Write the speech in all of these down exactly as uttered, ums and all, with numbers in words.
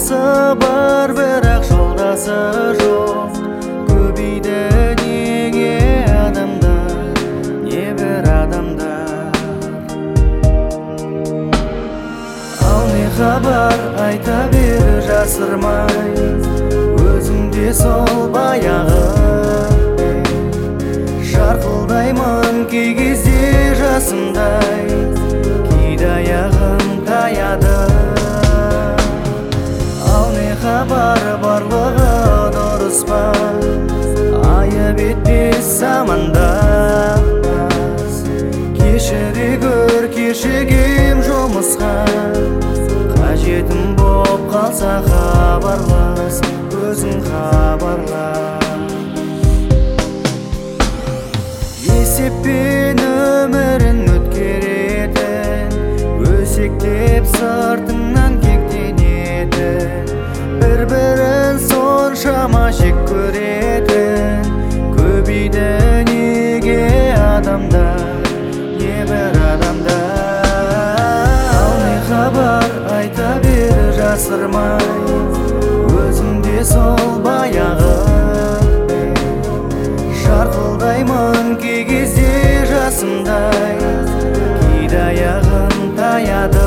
досы бар бірақ жолдасы жоқ. Көбейді неге адамдар, небір адамдар. Ал не хабар айта бер жасырмай, өзіңде сол баяғы. Шарқылдаймын кей кезде жасымдай, кейде аяғым таяды. Ал не хабар барлығы дұрыс па, айып етпес замандас. Кешіре көр кешігем жұмысқа, қажетім боп қалса хабарлас, өзің хабарлас. Есеппен өмірін өткеретін, өсектеп сыртыңнан кектенетін, бір-бірін соншама жек көретін. Көбейді неге адамдар, небір адамдар. Ал не хабар айта бер жасырмай, өзіңде сол баяғы. Шарқылдаймын кей кезде жасымдай, кейде аяғым таяды.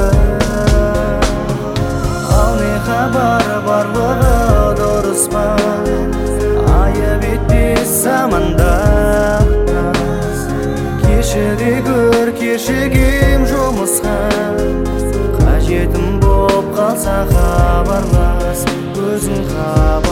Ал не хабар барлығы дұрыс па, айып етпес замандас. Кешіре көр кешігем жұмысқа, қажетім боп қалса хабарлас, өзің хабарлас.